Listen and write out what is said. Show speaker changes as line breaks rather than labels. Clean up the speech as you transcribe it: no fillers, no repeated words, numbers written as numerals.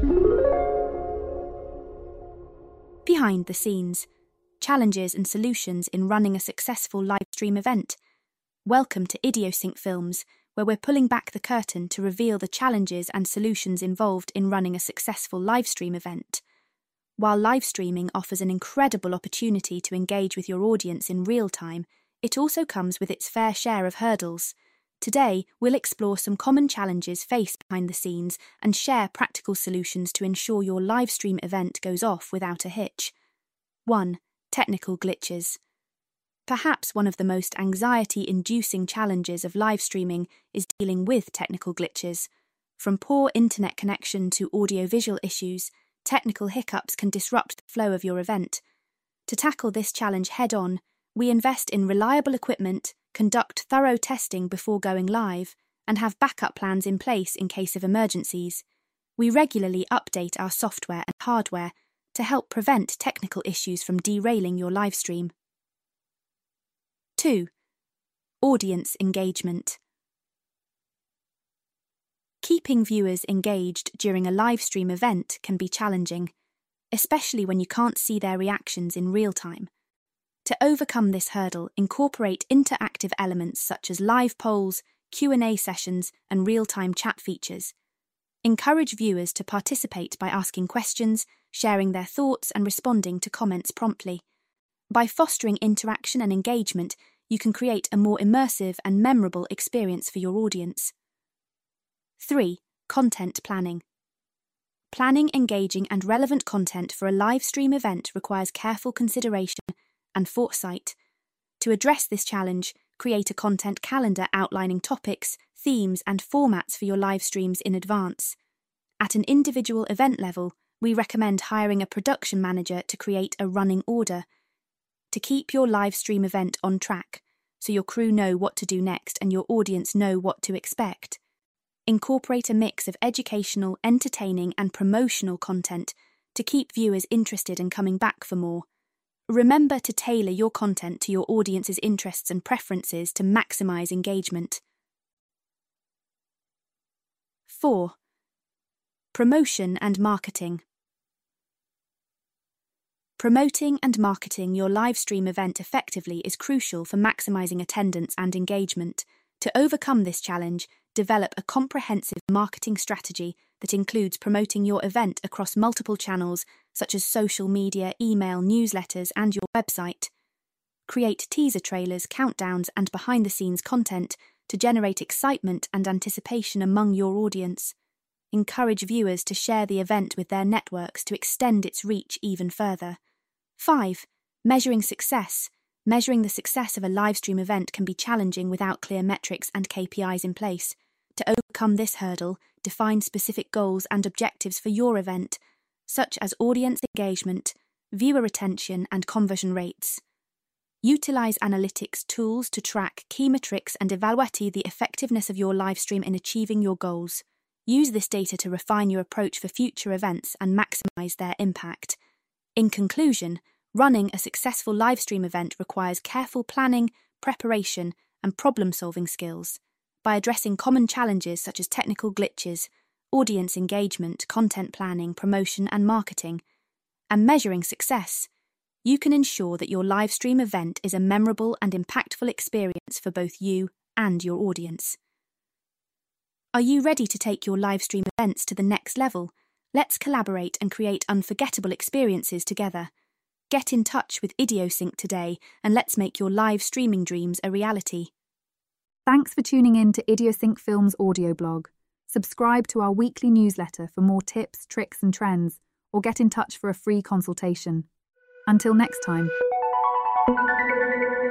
Behind the scenes, challenges and solutions in running a successful live stream event. Welcome to Idiosync Films, where we're pulling back the curtain to reveal the challenges and solutions involved in running a successful live stream event. While live streaming offers an incredible opportunity to engage with your audience in real time, it also comes with its fair share of hurdles. Today, we'll explore some common challenges faced behind the scenes and share practical solutions to ensure your live stream event goes off without a hitch. 1. Technical glitches. Perhaps one of the most anxiety-inducing challenges of live streaming is dealing with technical glitches. From poor internet connection to audio-visual issues, technical hiccups can disrupt the flow of your event. To tackle this challenge head-on, we invest in reliable equipment, conduct thorough testing before going live, and have backup plans in place in case of emergencies. We regularly update our software and hardware to help prevent technical issues from derailing your live stream. 2. Audience engagement. Keeping viewers engaged during a live stream event can be challenging, especially when you can't see their reactions in real time. To overcome this hurdle, incorporate interactive elements such as live polls, Q&A sessions, and real-time chat features. Encourage viewers to participate by asking questions, sharing their thoughts, and responding to comments promptly. By fostering interaction and engagement, you can create a more immersive and memorable experience for your audience. 3. Content planning. Planning engaging and relevant content for a live stream event requires careful consideration and foresight. To address this challenge, create a content calendar outlining topics, themes, and formats for your live streams in advance. At an individual event level, we recommend hiring a production manager to create a running order to keep your live stream event on track, so your crew know what to do next and your audience know what to expect. Incorporate a mix of educational, entertaining, and promotional content to keep viewers interested and coming back for more. Remember to tailor your content to your audience's interests and preferences to maximize engagement. 4. Promotion and marketing. Promoting and marketing your live stream event effectively is crucial for maximizing attendance and engagement. To overcome this challenge, develop a comprehensive marketing strategy that includes promoting your event across multiple channels such as social media, email, newsletters, and your website. Create teaser trailers, countdowns, and behind-the-scenes content to generate excitement and anticipation among your audience. Encourage viewers to share the event with their networks to extend its reach even further. 5. Measuring success. Measuring the success of a live stream event can be challenging without clear metrics and KPIs in place. To overcome this hurdle, define specific goals and objectives for your event, such as audience engagement, viewer retention, and conversion rates. Utilize analytics tools to track key metrics and evaluate the effectiveness of your live stream in achieving your goals. Use this data to refine your approach for future events and maximize their impact. In conclusion, running a successful live stream event requires careful planning, preparation, and problem-solving skills. By addressing common challenges such as technical glitches, audience engagement, content planning, promotion, and marketing, and measuring success, you can ensure that your live stream event is a memorable and impactful experience for both you and your audience. Are you ready to take your live stream events to the next level? Let's collaborate and create unforgettable experiences together. Get in touch with Idiosync today and let's make your live streaming dreams a reality.
Thanks for tuning in to Idiosync Films audio blog. Subscribe to our weekly newsletter for more tips, tricks, and trends, or get in touch for a free consultation. Until next time.